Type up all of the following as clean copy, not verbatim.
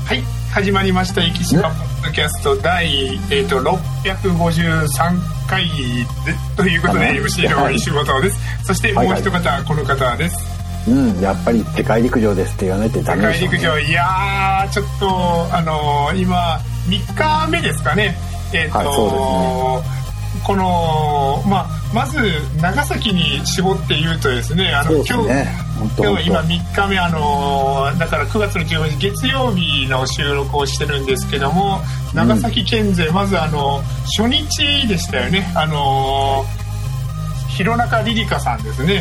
はい、始まりました生島ポッドキャスト第、653回でということで MC の石本です。そしてもう一方、この方です。 やっぱり世界陸上ですって言わないとダメですよね。 世界陸上、いやーちょっと今3日目ですかね。 そうですね。 このまず長崎に絞って言うとですね、今日今3日目だから9月の15日月曜日の収録をしてるんですけども、長崎県勢まず初日でしたよね。弘中リリカさんですね。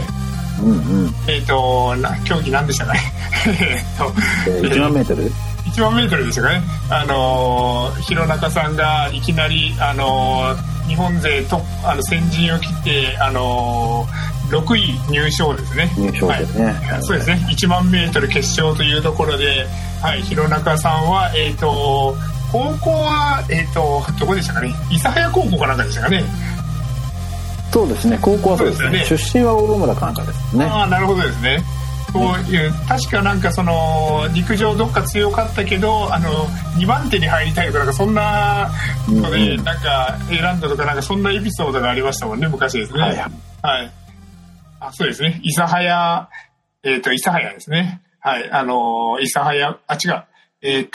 競技何でしたかね。 1万メートル 1万メートルでしたかね。弘中さんがいきなり日本勢と先陣を切って6位入賞ですね。 入賞ですね。 はい、そうですね。1万メートル決勝というところで、はい、弘中さんは高校はどこでしたかね。諫早高校かなんかでしたかね。 そうですね。高校はそうですね。出身は大村かなんかですね。 ああ、なるほどですね。そういう確かなんか陸上どっか強かったけど2番手に入りたいとかなんかそんなのでなんか選んだとかなんかそんなエピソードがありましたもんね、昔ですね。はい、はい、そうですね。諫早諫早ですね。はい、諫早違う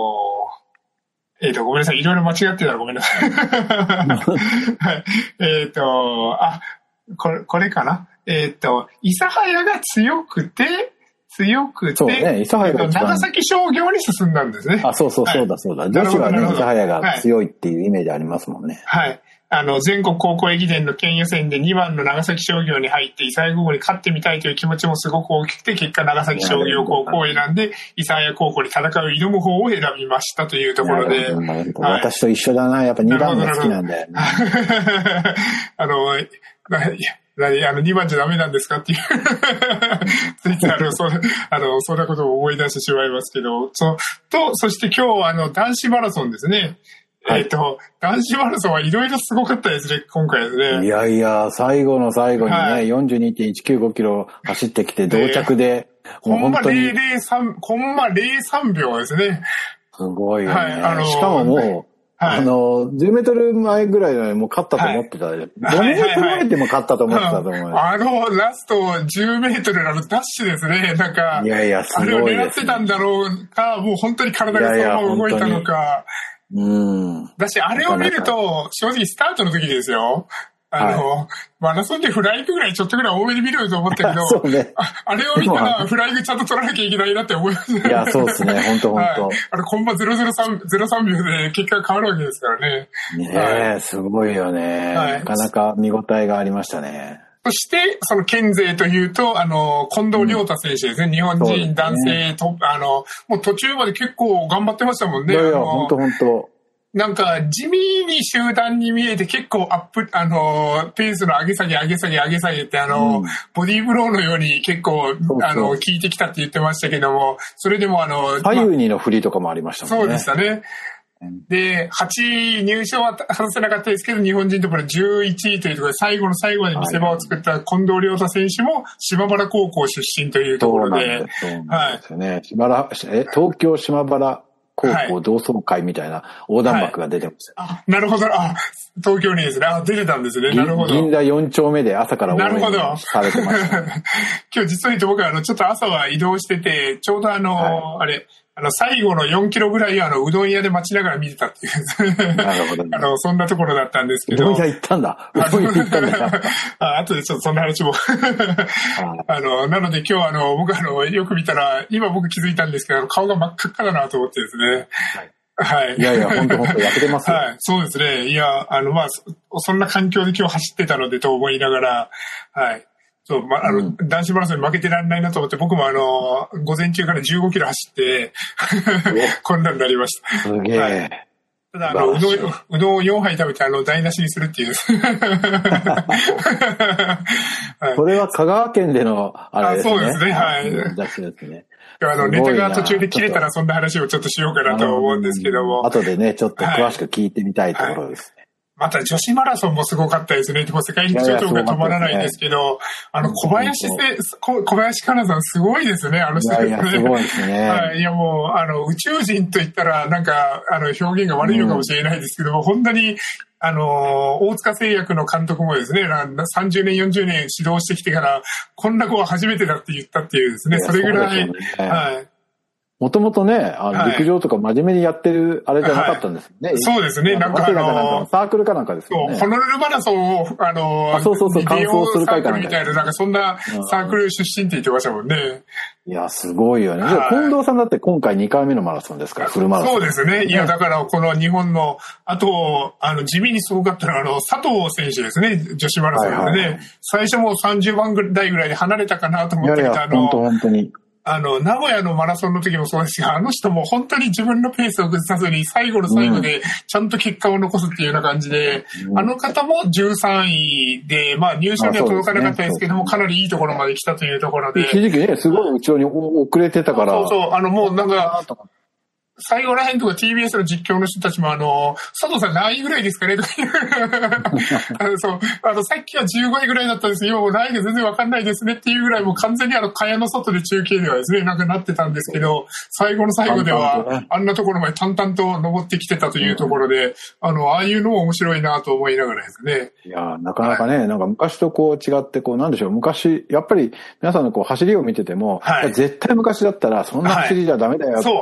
ごめんなさい、いろいろ間違ってたらごめんなさい。はい、これかな。諫早が強くて、そうね、諫早が長崎商業に進んだんですね。 そうだ。女子はね、諫早が強いっていうイメージありますもんね。 はい。全国高校駅伝の県予選で2番の長崎商業に入って、諫早高校に勝ってみたいという気持ちもすごく大きくて、結果長崎商業高校を選んで、諫早高校に戦う挑む方を選びましたというところで。 私と一緒だな、やっぱ2番が好きなんだよね。 2番じゃダメなんですかっていうついてそんなことを思い出してしまいますけど、そして今日男子マラソンですね。はい、男子マラソンはいろいろすごかったですね、今回ですね。 いや、最後の最後にね、はい、42.195 キロ走ってきて、同着で、 コンマ0.03秒ですね。 すごいよね。はい、しかももう、はい、10メートル前ぐらいでもう勝ったと思ってた。5メートル前でも勝ったと思ってたと思う。 ラスト10メートルのダッシュですね。なんか、 すごいですね。 あれを狙ってたんだろうか、もう本当に体がそのまま動いたのか。だし、あれを見ると、正直スタートの時ですよ。マラソンでフライングぐらいちょっとぐらい多めに見ると思ったけど、 そうね、 あれを見たらフライングちゃんと取らなきゃいけないなって思いました。 いや、そうですね、本当。 コンマ003秒で結果が変わるわけですからね。 ねえ、すごいよね。なかなか見応えがありましたね。 そして、その県勢というと、近藤亮太選手ですね。日本人男性と、もう途中まで結構頑張ってましたもんね。 いや、本当。 なんか、地味に集団に見えて結構ペースの上げ下げってボディーブローのように結構、効いてきたって言ってましたけども、それでも左右にの振りとかもありましたもんね。 そうでしたね。で、8位入賞は外せなかったですけど、日本人ところ11位というところで最後の最後まで見せ場を作った近藤亮太選手も島原高校出身というところで、 東京島原高校同窓会みたいな横断幕が出てました。 なるほど。東京にですね。出てたんですね。なるほど。 銀座4丁目で朝から応援されてました。 今日実はちょっと朝は移動してて、ちょうど最後の4キロぐらいはうどん屋で待ちながら見てたっていう。なるほど。そんなところだったんですけど。 うどん屋行ったんだ。後でちょっとそんな話も。なので今日僕よく見たら、今僕気づいたんですけど、顔が真っ赤っかだなと思ってですね。はい。 いや、本当焼けてますよ。 はい。そうですね。いや、そんな環境で今日走ってたのでと思いながら、はい。そう、男子マラソンに負けてらんないなと思って、僕も午前中から15キロ走って、こんなになりました。 すげえ。はい、 ただ、うどんを4杯食べて、台無しにするっていう。 これは香川県での、ですね。 そうですね、はい。 出しですね。 ネタが途中で切れたらそんな話をちょっとしようかなと思うんですけども。 後でね、ちょっと詳しく聞いてみたいところですね。 また女子マラソンもすごかったですね。でも世界陸上が止まらないんですけど、小林香奈さんすごいですね、人ね。 いやすごいですね。 はい。いやもう、宇宙人と言ったら、なんか、表現が悪いのかもしれないですけども、本当に、大塚製薬の監督もですね、30年、40年指導してきてから、こんな子は初めてだって言ったっていうですね、それぐらい、はい。 もともとね、陸上とか真面目にやってるあれじゃなかったんですよね。 そうですね、なんかサークルかなんかですよね。 ホノルルマラソンを、 そう、完走する会かみたいな、なんかそんなサークル出身って言ってましたもんね。 いや、すごいよね。近藤さんだって今回2回目のマラソンですから、フルマラソン。 そうですね。いや、だからこの日本の、あと、地味にすごかったのは、佐藤選手ですね、女子マラソンでね。最初もう30番台ぐらいで離れたかなと思っていた本当に。 名古屋のマラソンの時もそうですが、人も本当に自分のペースを崩さずに、最後の最後でちゃんと結果を残すっていうような感じで、方も13位で、まあ入賞には届かなかったですけども、かなりいいところまで来たというところで。 一時期ね、すごい後ろに遅れてたから。 そう、もうなんか、最後ら辺とか TBS の実況の人たちも佐藤さん何位ぐらいですかねとか言う。そう、さっきは15位ぐらいだったんですけど、今もう何位が全然わかんないですねっていうぐらいもう完全に蚊帳の外で中継ではですね、なんかなってたんですけど、最後の最後では、あんなところまで淡々と登ってきてたというところで、ああいうのも面白いなと思いながらですね。 いや、なかなかね、なんか昔とこう違って、なんでしょう、昔、やっぱり皆さんのこう走りを見てても、絶対昔だったらそんな走りじゃダメだよって、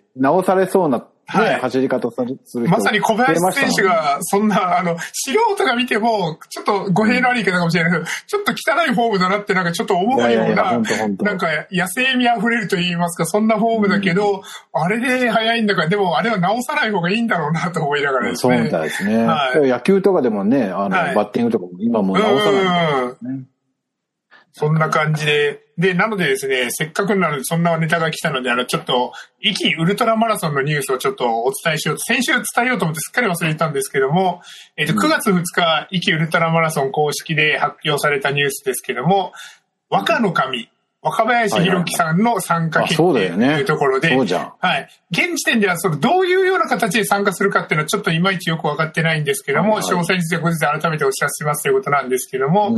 直されそうな、走り方をする人まさに小林選手が、そんな、素人が見ても、ちょっと語弊のある言い方かもしれないけど、ちょっと汚いフォームだなって、なんかちょっと思うような、なんか野生味あふれると言いますか、そんなフォームだけど、あれで速いんだから、でもあれは直さない方がいいんだろうなと思いながらですね。 そうみたいですね。野球とかでもね、バッティングとかも今もう直さないみたいですね。 そんな感じで。で、なのでですね、せっかくなのでそんなネタが来たので、ちょっと、壱岐ウルトラマラソンのニュースをちょっとお伝えしようと、先週伝えようと思ってすっかり忘れてたんですけども、9月2日、壱岐ウルトラマラソン公式で発表されたニュースですけども、和歌の神、若林弘樹さんの参加決定というところで、はい。現時点ではどういうような形で参加するかっていうのはちょっといまいちよくわかってないんですけども、詳細については後日改めてお知らせしますということなんですけども、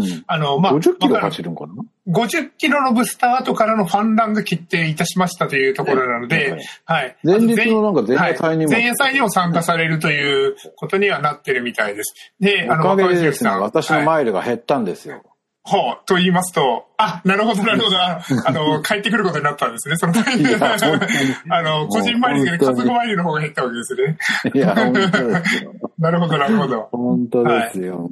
50キロ走るんかな ?50 キロのブスタートからのファンランが決定いたしましたというところなので、はい。 前日のなんか前夜祭にも。 前夜祭にも参加されるということにはなってるみたいです。で、 おかげでですね、私のマイルが減ったんですよ。 と言いますと、なるほど。帰ってくることになったんですね、その時に。個人マイルで家族マイルの方が減ったわけですね。 いや、本当ですよ。 なるほど。 本当ですよ。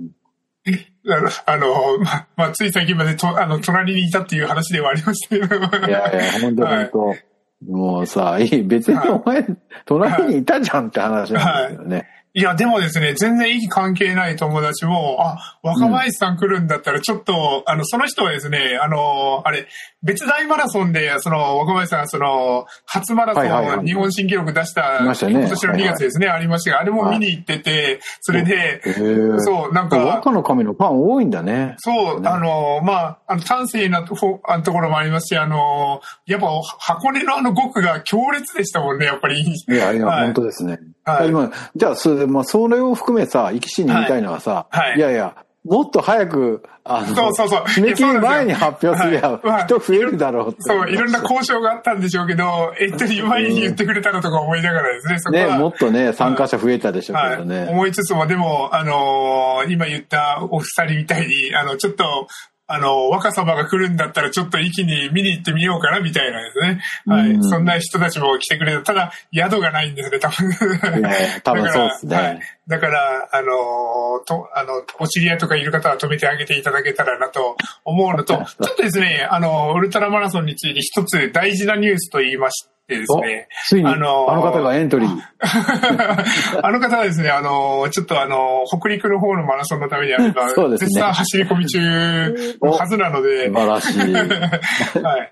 つい最近まで隣にいたっていう話ではありましたけど。 いや、本当。もうさ、別にお前、隣にいたじゃんって話なんですよね。 いや、でもですね、全然息関係ない友達も、若林さん来るんだったら、ちょっと、その人はですね、別大マラソンで、若林さん、初マラソン、日本新記録出した、今年の2月ですね、ありましたが、あれも見に行ってて、それで、そう、なんか、 若の神のファン多いんだね。 そう、端正なところもありますし、やっぱ、箱根の5区が強烈でしたもんね、やっぱり。いや、本当ですね。今、じゃあ、それを含めさ、壱岐市に言いたいのはさ、いやいや、もっと早く、締め切り前に発表すりゃ、人増えるだろうって。 そう、いろんな交渉があったんでしょうけど、前に言ってくれたのとか思いながらですね、そこは。 ね、もっとね、参加者増えたでしょうけどね。 思いつつも、でも、今言ったお二人みたいに、ちょっと、若様が来るんだったらちょっと一気に見に行ってみようかなみたいなですね。はい。そんな人たちも来てくれた。ただ、宿がないんですね、多分。 多分そうですね。はい。 だから、お知り合いとかいる方は止めてあげていただけたらなと思うのと、ちょっとですね、ウルトラマラソンについて一つ大事なニュースと言いましてですね。 ついに、あの方がエントリー。 あの方はですね、ちょっと北陸の方のマラソンのためにあれば、絶賛走り込み中のはずなので。 素晴らしい。 はい。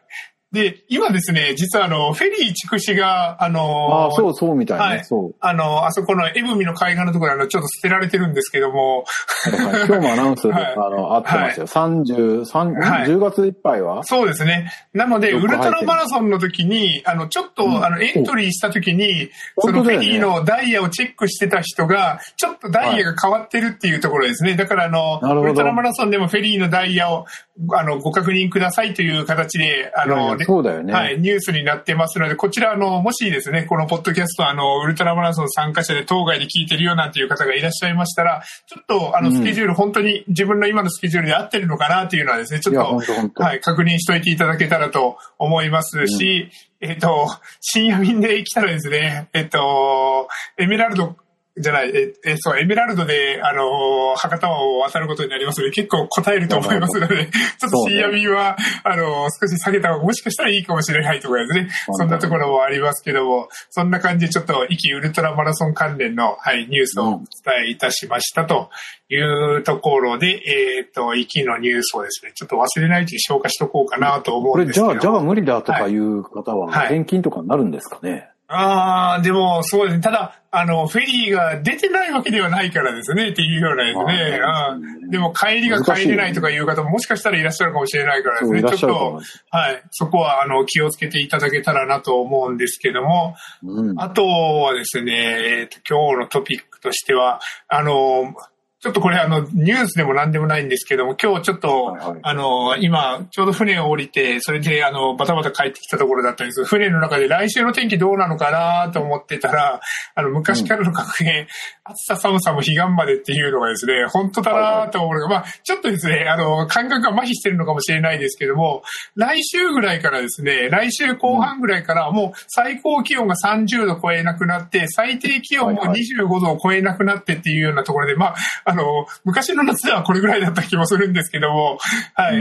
で、今ですね、実はフェリー筑紫が、 そうみたいね。はい、そう。 あそこの江文の海岸のところちょっと捨てられてるんですけども。 はい、今日もアナウンスで、あってますよ。10月いっぱいはそうですね。なので、ウルトラマラソンの時に、ちょっと、エントリーした時に、そのフェリーのダイヤをチェックしてた人が、ちょっとダイヤが変わってるっていうところですね。だからウルトラマラソンでもフェリーのダイヤを、ご確認くださいという形で、 そうだよね。 はい、ニュースになってますので、こちら、もしですね、このポッドキャスト、ウルトラマラソン参加者で当該で聞いてるよなんていう方がいらっしゃいましたら、ちょっと、スケジュール、本当に自分の今のスケジュールで合ってるのかなっていうのはですね、ちょっと、はい、確認しといていただけたらと思いますし、深夜便で来たらですね、エメラルド、じゃない、エメラルドで、博多湾を渡ることになりますので、結構答えると思いますので、ちょっと深夜便は、少し下げた方がもしかしたらいいかもしれないところですね。そんなところもありますけども、そんな感じでちょっと、壱岐ウルトラマラソン関連の、はい、ニュースをお伝えいたしましたというところで、壱岐のニュースをですね、ちょっと忘れないうちに消化しとこうかなと思うんですけど。 これ、じゃあ無理だとかいう方は、返金とかになるんですかね。 でも、そうですね。ただ、フェリーが出てないわけではないからですね、っていうようなですね。でも、帰りが帰れないとかいう方ももしかしたらいらっしゃるかもしれないからですね。ちょっと、はい。そこは、気をつけていただけたらなと思うんですけども、あとはですね、今日のトピックとしては、ちょっとこれニュースでも何でもないんですけども、今日ちょっと、今、ちょうど船を降りて、それでバタバタ帰ってきたところだったんです。船の中で来週の天気どうなのかなと思ってたら、昔からの格言、暑さ寒さも彼岸までっていうのがですね、本当だなと思うのが、まあ、ちょっとですね、感覚が麻痺してるのかもしれないですけども、来週ぐらいからですね、来週後半ぐらいからもう最高気温が30度超えなくなって、最低気温も25度を超えなくなってっていうようなところで、まあ、昔の夏ではこれぐらいだった気もするんですけども、はい、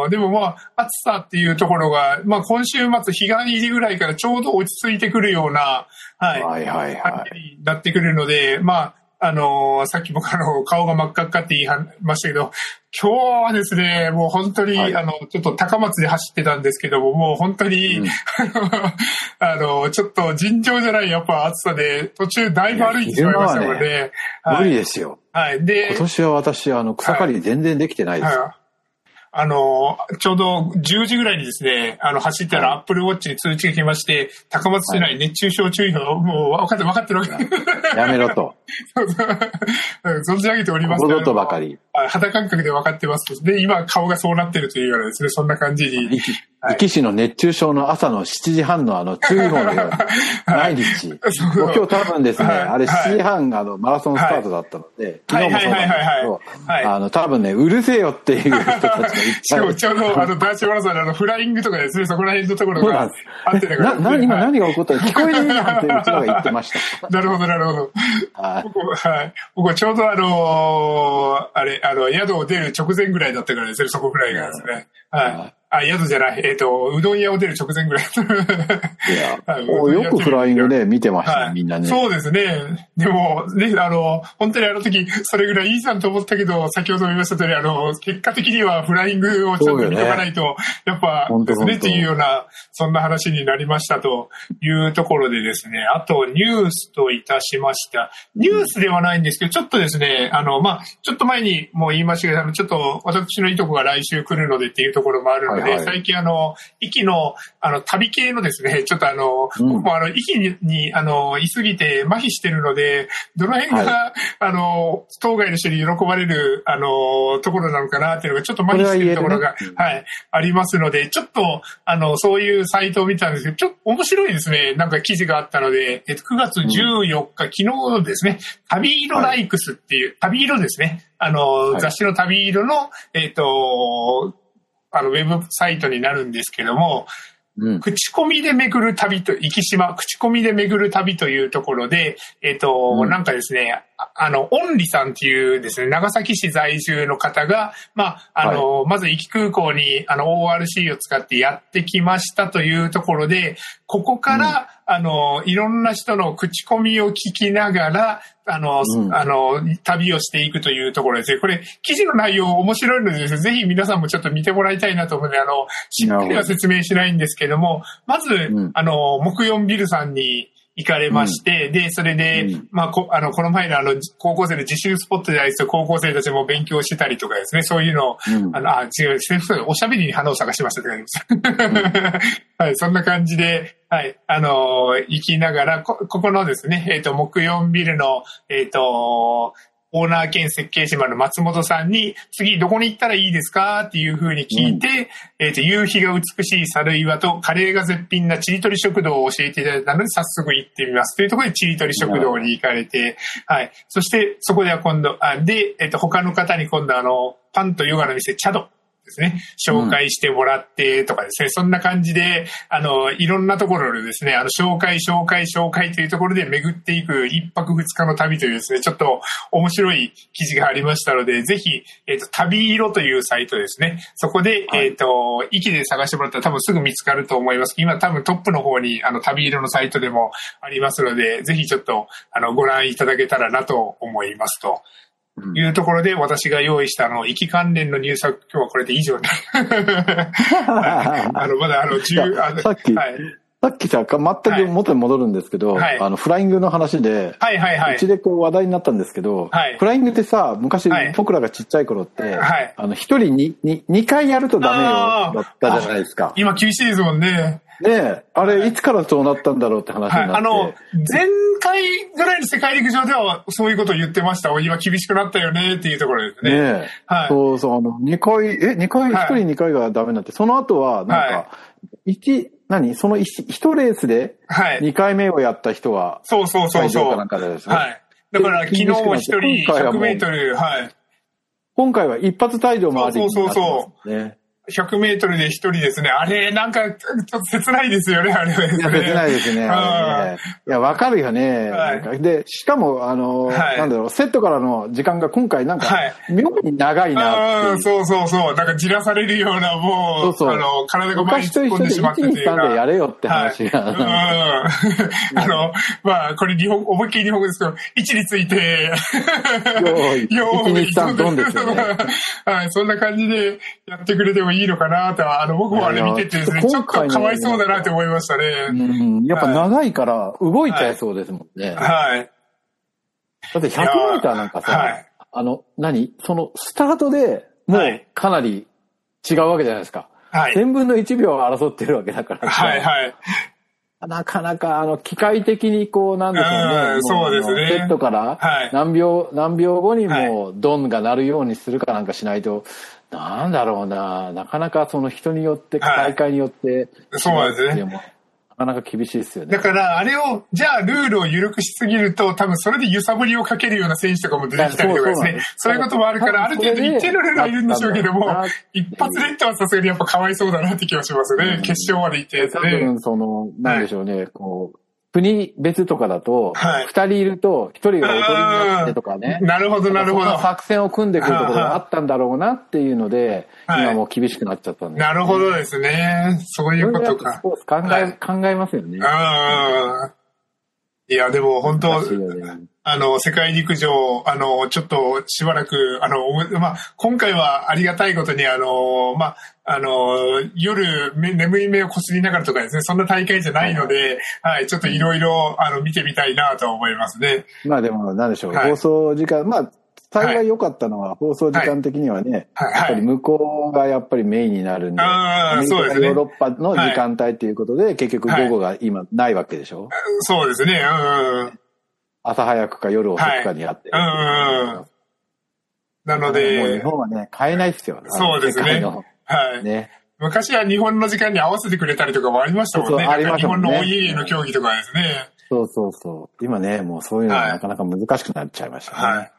でもまあ、暑さっていうところが、まあ今週末、彼岸入りぐらいからちょうど落ち着いてくるような、はい、感じになってくるので、まあ、さっき僕顔が真っ赤っかって言いましたけど、今日はですね、もう本当に、ちょっと高松で走ってたんですけども、もう本当に、ちょっと尋常じゃないやっぱ暑さで、途中だいぶ歩いてしまいましたので、 無理ですよ。 はい。で、 今年は私、草刈り全然できてないですよ。 ちょうど10時ぐらいにですね、走ったらアップルウォッチに通知が来まして、高松市内熱中症注意報、もう分かってるわけ。 やめろと。 存じ上げております。 このことばかり。 肌感覚で分かってます。で、今顔がそうなってるというようなですね、そんな感じに。 壱岐市の熱中症の朝の7時半の注意報のように、毎日。今日多分ですね、あれ7時半マラソンスタートだったので、昨日もそうなんですけど、多分ね、うるせえよっていう人たちがいっぱい。 ちょうどダーチマラソンのフライングとかですね、そこら辺のところがあってたから。 今何が起こったの聞こえるなんてうちらが言ってました。 なるほど、なるほど。僕はちょうど宿を出る直前ぐらいだったからですね、そこぐらいがですね。はい。宿じゃない、うどん屋を出る直前ぐらい。 いや、よくフライングね、見てました、みんなね。 そうですね。でも、ね、本当に時、それぐらいいいじゃんと思ったけど、先ほども言いました通り、結果的にはフライングをちゃんと見とかないと、やっぱですね、っていうような、そんな話になりましたというところでですね、あとニュースといたしました。ニュースではないんですけど、ちょっとですね、まあ、ちょっと前にもう言いましたけど、ちょっと私のいとこが来週来るのでっていうところもあるので、最近壱岐の旅系のですね、ちょっと僕も壱岐に居すぎて麻痺してるので、どの辺が、当該の人に喜ばれるところなのかなっていうのがちょっと麻痺してるところが、はい、ありますので、ちょっとそういうサイトを見たんですけど、ちょっと面白いですね、なんか記事があったので、9月14日、昨日ですね、旅色ライクスっていう、旅色ですね、雑誌の旅色の、ウェブサイトになるんですけども、口コミで巡る旅と、壱岐島、口コミで巡る旅というところで、なんかですね、 オンリさんっていうですね、長崎市在住の方が、まず壱岐空港に、ORC を使ってやってきましたというところで、ここから、いろんな人の口コミを聞きながら、旅をしていくというところですね。これ、記事の内容面白いのでですね、ぜひ皆さんもちょっと見てもらいたいなと思うので、しっかりは説明しないんですけども、まず、木曜ビルさんに、行かれまして、で、それで、この前の高校生の自習スポットでありつつ、高校生たちも勉強してたりとかですね、そういうのを、違う、おしゃべりに花を探しましたって感じです。はい、そんな感じで、はい、行きながら、ここのですね、木曜ビルの、オーナー兼設計士の松本さんに、次どこに行ったらいいですかっていう風に聞いて、夕日が美しい猿岩とカレーが絶品なちりとり食堂を教えていただいたので、早速行ってみます。というところでちりとり食堂に行かれて、はい。そして、そこでは今度、他の方に今度パンとヨガの店、チャドですね、紹介してもらってとかですね、そんな感じで、いろんなところでですね、紹介というところで巡っていく一泊二日の旅というですね、ちょっと面白い記事がありましたので、ぜひ、旅色というサイトですね、そこで、駅で探してもらったら多分すぐ見つかると思います。今多分トップの方に、旅色のサイトでもありますので、ぜひちょっと、ご覧いただけたらなと思いますと。いうところで私が用意した壱岐関連のニュースは今日はこれで以上に。まださっきさ、全く元に戻るんですけど、フライングの話で、うちでこう話題になったんですけど、フライングってさ、昔僕らがちっちゃい頃って、一人に2回やるとダメよ、だったじゃないですか。 今厳しいですもんね。 ねえ、あれいつからそうなったんだろうって話になって。 前回ぐらいの世界陸上ではそういうことを言ってました。今厳しくなったよねっていうところですね。 ねえ。そうそう、2回、一人2回がダメになって、その後は、なんか、その1レースで2回目をやった人は、 そう。 なんかですね。 はい。だから昨日も1人100メートル、 今回は一発退場もありになってますね。 100メートルで一人ですね。あれ、なんか、ちょっと切ないですよね、あれは、ね。 いや、切ないですね。いや、わかるよね。で、しかも、なんだろう、セットからの時間が今回なんか、妙に長いなって。 そう。なんかじらされるような、もう、体が前に突っ込んでしまってて。 昔と一緒で1、2、3でやれよって話が。 これ思いっきり日本語ですけど、位置について、 1、2、3、ドンですよね。 はい、そんな感じでやってくれてもいいのかなと、僕もあれ見ててですね、ちょっとかわいそうだなって思いましたね。 やっぱ長いから動いちゃいそうですもんね。 はい。 だって100メーターなんかさ、そのスタートでもうかなり違うわけじゃないですか。1000分の1秒を争ってるわけだからさ。なかなか機械的にこうなんでしょうね。 そうですね。 セットから何秒後にもうドンが鳴るようにするかなんかしないと、なんだろうな、なかなかその人によって、大会によって、 そうですね。 なかなか厳しいですよね。 だから、あれを、じゃあルールを緩くしすぎると、多分それで揺さぶりをかけるような選手とかも出てきたりとかですね。そういうこともあるから、ある程度一定のルールはいるんでしょうけども、一発レッドはさすがにやっぱかわいそうだなって気がしますね。決勝まで行ってですね。 多分なんでしょうね、こう、国別とかだと、2人いると1人が踊りになってとかね。 なるほど。 作戦を組んでくるところがあったんだろうなっていうので、今もう厳しくなっちゃったんで。 なるほどですね。そういうことか。 スポーツ考えますよね。 いや、でも本当、世界陸上、ちょっとしばらく、今回はありがたいことに、夜、眠い目をこすりながらとかですね、そんな大会じゃないので、ちょっといろいろ、見てみたいなと思いますね。 まあでも、なんでしょう、放送時間、幸い良かったのは、放送時間的にはね、やっぱり向こうがやっぱりメインになるんで、 そうですね。 ヨーロッパの時間帯ということで、結局午後が今ないわけでしょ。 そうですね。 朝早くか夜遅くかにやって。 なので、 もう日本はね、変えないですよ。 そうですね。 ね。 昔は日本の時間に合わせてくれたりとかもありましたもんね。日本のお家の競技とかですね。 そう。今ね、もうそういうのはなかなか難しくなっちゃいましたね。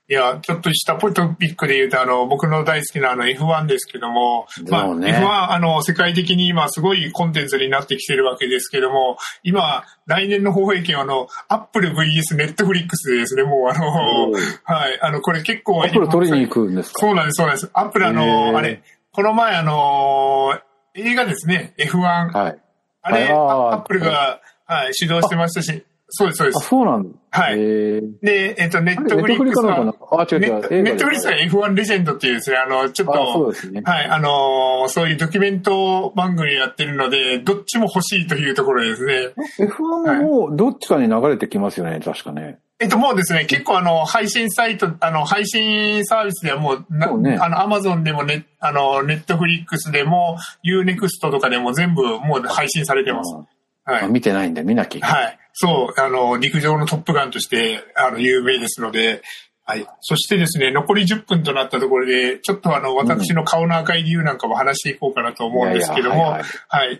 いや、ちょっとしたトピックで言うと、僕の大好きなF1 ですけども、まあ、F1、世界的に今すごいコンテンツになってきてるわけですけども、今、来年の放映権はアップル VS ネットフリックスでですね、もうはい、これ結構。 アップル取りに行くんですか？ そうなんです、そうなんです。アップルあれ、この前映画ですね、F1。はい。あれ、アップルが、はい、指導してましたし、そうです、そうです。 あ、そうなんだ。 はい。で、ネットフリックスは、ネットフリックスは F1 レジェンドっていうですね、ちょっと、 そうですね。 はい、そういうドキュメント番組やってるので、どっちも欲しいというところですね。 F1 もどっちかに流れてきますよね、確かね。 もうですね、結構配信サイト、配信サービスではもう、Amazon でもネットフリックスでも、Unext とかでも全部もう配信されてます。 はい。見てないんで見なきゃいけない。 はい。そう、陸上のトップガンとして、有名ですので、はい。そしてですね、残り10分となったところで、ちょっと私の顔の赤い理由なんかも話していこうかなと思うんですけども、はい。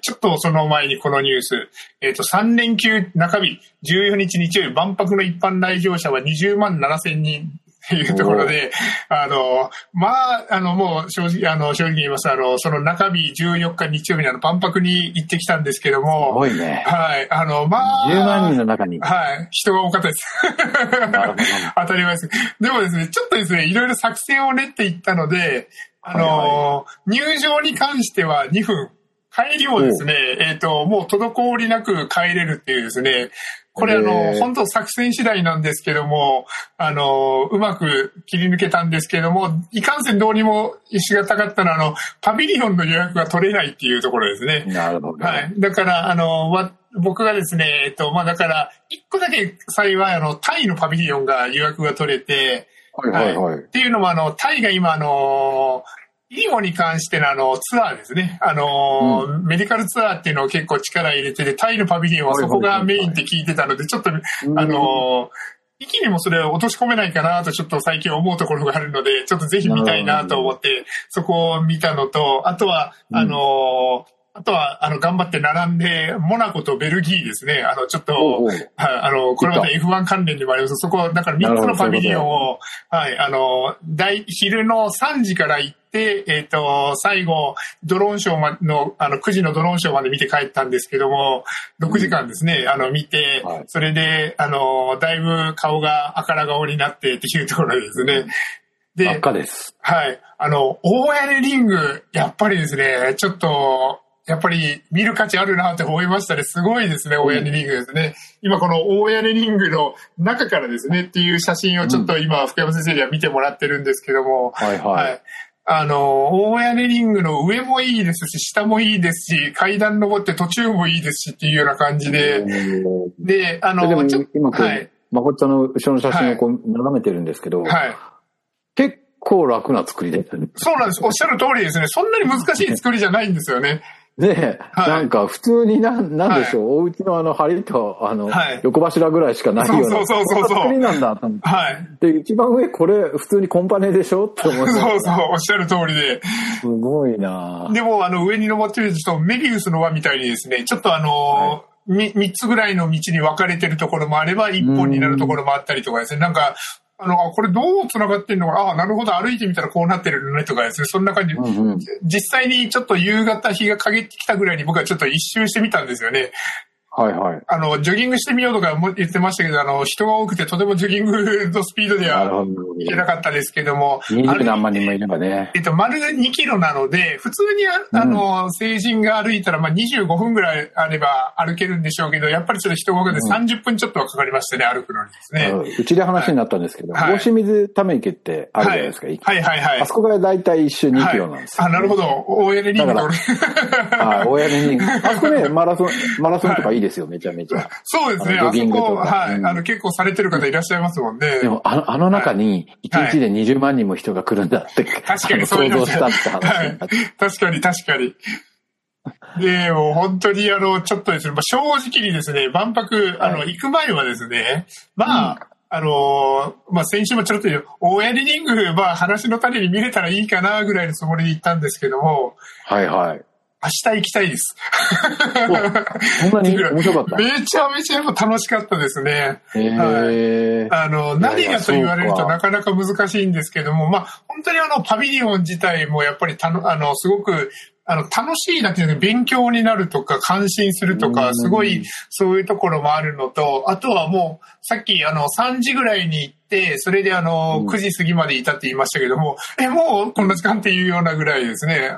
ちょっとその前にこのニュース、3連休中日、14日日曜日、万博の一般来場者は20万7千人。っていうところで、まあ、もう正直言います。その中日14日日曜日に万博に行ってきたんですけども。 すごいね。 はい。まあ。 10万人の中に。 はい。人が多かったです。なるほど。当たり前です。でもですね、ちょっとですね、いろいろ作戦を練っていったので、入場に関しては2分。帰りもですね、もう滞りなく帰れるっていうですね、これ本当作戦次第なんですけども、うまく切り抜けたんですけども、いかんせんどうにもしがたかったのは、パビリオンの予約が取れないっていうところですね。 なるほど。 はい。だから、僕がですね、まあだから、一個だけ幸い、タイのパビリオンが予約が取れて、 はい。 っていうのも、タイが今、イリオに関してのツアーですね。メディカルツアーっていうのを結構力入れてて、タイのパビリオンはそこがメインって聞いてたので、ちょっと、一気にもそれを落とし込めないかなとちょっと最近思うところがあるので、ちょっとぜひ見たいなと思って、そこを見たのと、あとは、頑張って並んで、モナコとベルギーですね。ちょっと、これまた F1 関連でもあります。そこ、だから3つのパビリオンを、はい、昼の3時から行って、最後、ドローンショーの、9時のドローンショーまで見て帰ったんですけども、6時間ですね、見て、はい、それで、だいぶ顔が赤ら顔になってっていうところですね。 で、赤です。 はい。大屋根リング、やっぱりですね、ちょっと、やっぱり見る価値あるなって思いましたね。すごいですね、大屋根リングですね。今この大屋根リングの中からですねっていう写真をちょっと今、福山先生には見てもらってるんですけども、 はいはい。 大屋根リングの上もいいですし、下もいいですし、階段登って途中もいいですしっていうような感じで、で、 でも今はい、まこっちゃんの後ろの写真をこう眺めてるんですけど、 はい。 結構楽な作りですね。 そうなんです。おっしゃる通りですね。そんなに難しい作りじゃないんですよね。 ねえ、はい、なんか普通になんでしょう、はい、お家の梁とはい、横柱ぐらいしかないような作りなんだと思って。はい。で、一番上これ普通にコンパネでしょって思いました。 そうそう、おっしゃる通りで。 すごいな。 でも上に登ってるとメビウスの輪みたいにですね、ちょっとはい、3つぐらいの道に分かれてるところもあれば、1本になるところもあったりとかですね、なんか、これどう繋がってんのかな、なるほど、歩いてみたらこうなってるねとかですね、そんな感じ。実際にちょっと夕方日が陰ってきたぐらいに僕はちょっと一周してみたんですよね。 はいはい。 ジョギングしてみようとか言ってましたけど、人が多くてとてもジョギングのスピードではいけなかったですけども。 20何万人もいればね。 丸2キロなので、普通に成人が歩いたら、25分ぐらいあれば歩けるんでしょうけど、やっぱりちょっと人が多くて30分ちょっとはかかりましたね、歩くのにですね。 うちで話になったんですけど、大清水ため池ってあるじゃないですか。 はいはいはい。 あそこがだいたい1周2キロなんですよ。 なるほど。大屋根リングと。 大屋根リング。あそこね、マラソンとかいいですよ、めちゃめちゃ。 そうですね。あそこ、はい。結構されてる方いらっしゃいますもんね。 でも、あの中に、1日で20万人も人が来るんだって、 確かに想像したって話。 確かに。で、もう本当にちょっとですね、正直にですね、万博、行く前はですね、先週もちょっと大屋根リング、話の種に見れたらいいかな、ぐらいのつもりで行ったんですけども、 はいはい。 明日行きたいです。 そんなに面白かった？ めちゃめちゃやっぱ楽しかったですね。 はい。 何がと言われるとなかなか難しいんですけども、まあ、本当にパビリオン自体もやっぱりすごく、楽しいだけで勉強になるとか、感心するとか、すごい、そういうところもあるのと、あとはもう、さっき、3時ぐらいに行って、それで9時過ぎまでいたって言いましたけども、もうこんな時間っていうようなぐらいですね。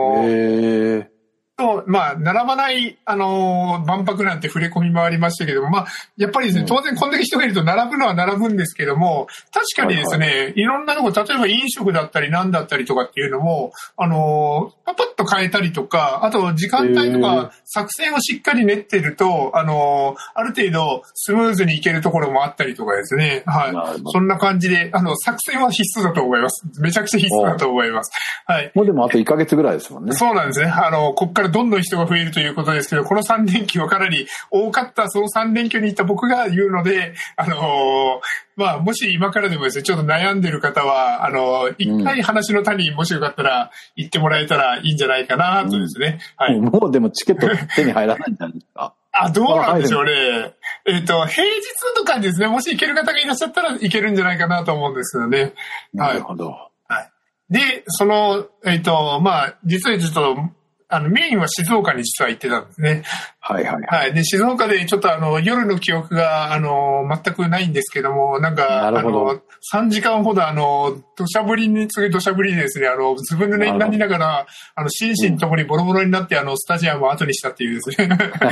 まあ、並ばない、万博なんて触れ込みもありましたけども、まあ、やっぱりですね、当然こんだけ人がいると並ぶのは並ぶんですけども、確かにですね、いろんなとこ、例えば飲食だったり何だったりとかっていうのも、パパッと変えたりとか、あと時間帯とか作戦をしっかり練ってると、ある程度スムーズにいけるところもあったりとかですね、はい。そんな感じで、作戦は必須だと思います。めちゃくちゃ必須だと思います。はい。 もうでもあと1ヶ月ぐらいですもんね。 そうなんですね。こっからどんどん人が増えるということですけど、この3連休はかなり多かった、その3連休に行った僕が言うので、まあ、もし今からでもですね、ちょっと悩んでる方は、一回話の種にもしよかったら行ってもらえたらいいんじゃないかなとですね。はい。 もうでもチケット手に入らないんじゃないですか。 どうなんでしょうね。平日とかにですね、もし行ける方がいらっしゃったら行けるんじゃないかなと思うんですけどね。 なるほど。 はい。で、まあ、実はちょっと、メインは静岡に実は行ってたんですね。 はいはい。 はい。で、静岡でちょっと夜の記憶が、全くないんですけども、なんか、3時間ほど土砂降りに次ぐ土砂降りでですね、ずぶ濡れになりながら、心身ともにボロボロになって、スタジアムを後にしたっていうですね。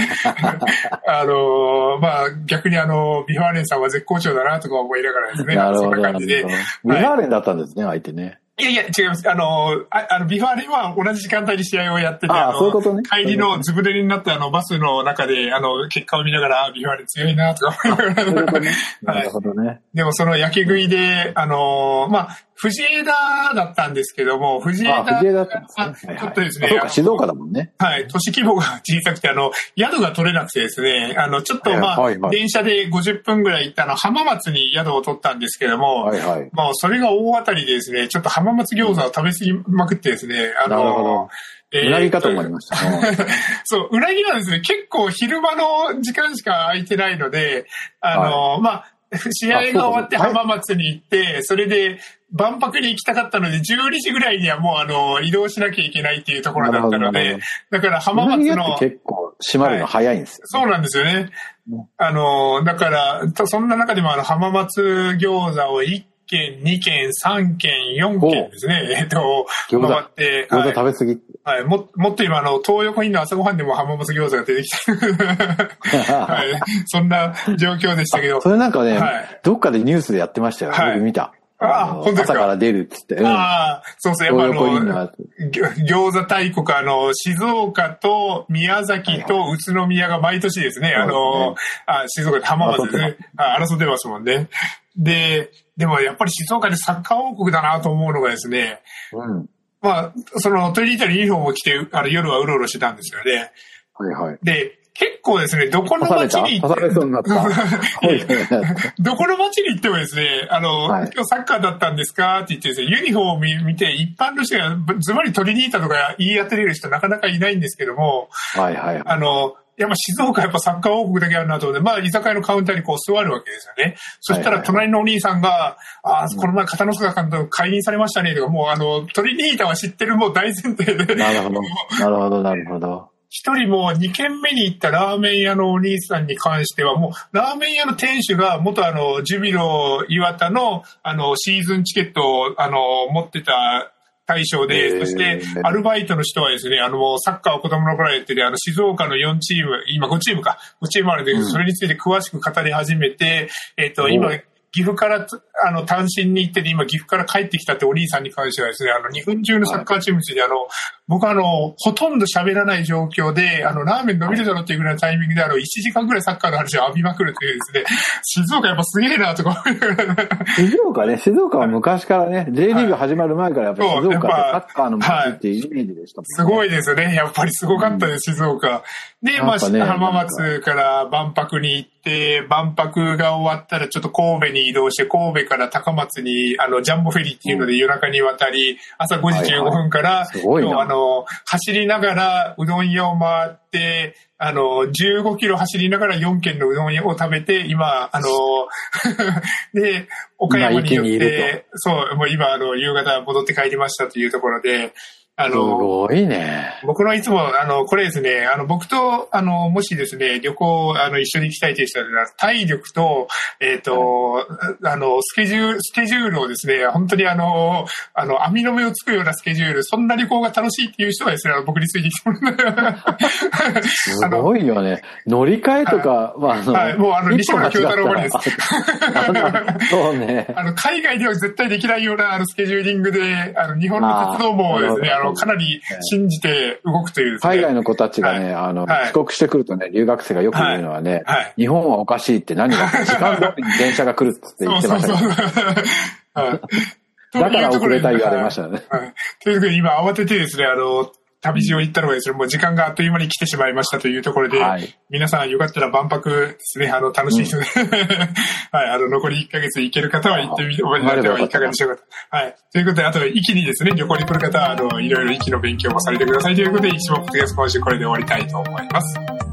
まあ、逆にビファーレンさんは絶好調だなとか思いながらですね。 なるほど。 そんな感じで。 ビファーレンだったんですね、相手ね。 いや、違います。ビファーレンは同じ時間帯に試合をやってて、 そういうことね。 帰りのずぶ濡れになったバスの中で、結果を見ながら、ビファーレン強いなとか思いながら。 なるほどね。 でもその焼け食いで、まあ、藤枝だったんですけども、藤枝だったんですね。ちょっとですね。 そうか、静岡だもんね。 はい。都市規模が小さくて、宿が取れなくてですね、ちょっとまあ、電車で50分ぐらい行った浜松に宿を取ったんですけども、まあ、それが大当たりでですね、ちょっと浜松餃子を食べ過ぎまくってですね、 なるほど。うなぎかと思いました。 そう、うなぎはですね、結構昼間の時間しか空いてないので、まあ、試合が終わって浜松に行って、それで万博に行きたかったので、12時ぐらいにはもう移動しなきゃいけないっていうところだったので、だから浜松の。 結構閉まるの早いんですよ、 そうなんですよね。だから、そんな中でも浜松餃子を1軒、2軒、3軒、4軒ですね。回って。 餃子食べ過ぎ。 はい。もっと今、東横インの朝ごはんでも浜松餃子が出てきた。はい。そんな状況でしたけど。 それなんかね、どっかでニュースでやってましたよ。僕見た。 本当ですか。 朝から出るっつって。 そうそう。やっぱ餃子大国、静岡と宮崎と宇都宮が毎年ですね、静岡と浜松ですね。争ってますもんね。でもやっぱり静岡でサッカー王国だなと思うのがですね、まあ、トイレ行ったらユニフォームを着て、夜はうろうろしてたんですよね。 はいはい。 で、結構ですね、どこの街に行って、どこの街に行ってもですね、今日サッカーだったんですかって言ってですね、ユニフォームを見て、一般の人がズバリ取りに行ったとか言い当てれる人なかなかいないんですけども、やっぱ静岡はやっぱサッカー王国だけあるなと思って、まあ居酒屋のカウンターにこう座るわけですよね。そしたら隣のお兄さんが、この前片野坂監督解任されましたねとか、もうトリニータは知ってるもう大前提で。 なるほど。 一人も2軒目に行ったラーメン屋のお兄さんに関しては、もうラーメン屋の店主が元ジュビロ磐田のシーズンチケットを持ってた対象で、そして、アルバイトの人はですね、サッカーを子供の頃やってて、静岡の4チーム、今5チームか、5チームあるんで、それについて詳しく語り始めて、今、岐阜から単身に行ってて、今岐阜から帰ってきたってお兄さんに関してはですね、日本中のサッカーチームについて僕はほとんど喋らない状況で、ラーメン飲めるだろうっていうぐらいのタイミングで1時間ぐらいサッカーの話を浴びまくるというですね、静岡やっぱすげえなとか思いながら。 静岡は昔からね、J リーグ始まる前からやっぱ静岡ってサッカーの街っていうイメージでしたもんね。 すごいですよね。やっぱりすごかったです、静岡。で、まあ、浜松から万博に行って、万博が終わったらちょっと神戸に移動して、神戸から高松に、ジャンボフェリーっていうので夜中に渡り、朝5時15分から、走りながらうどん屋を回って、15キロ走りながら4軒のうどん屋を食べて、今、で、岡山に寄って、そう、もう今、夕方戻って帰りましたというところで、 すごいね。 僕のいつも、これですね、僕と、もしですね、旅行、一緒に行きたいという人は、体力と、スケジュールをですね、本当に網の目をつくようなスケジュール、そんな旅行が楽しいっていう人はですね、僕についてきてもらう。 すごいよね。乗り換えとかは、 はい、もう、西村京太郎ばりです。 そうね。 海外では絶対できないような、スケジューリングで、日本の鉄道もですね、かなり信じて動くというですね。 海外の子たちがね、帰国してくるとね、留学生がよく言うのはね、日本はおかしいって何が時間通りに電車が来るって言ってましたけど。だから遅れた言われましたね。 ということで今慌ててですね、旅路を行ったのがですね、もう時間があっという間に来てしまいましたというところで、皆さんよかったら万博ですね、楽しい人で、はい、残り1ヶ月行ける方は行ってみてはいかがでしょうか。はい。ということで、あと、壱岐にですね、旅行に来る方は、いろいろ壱岐の勉強もされてくださいということで、一番ポッドキャスト今週これで終わりたいと思います。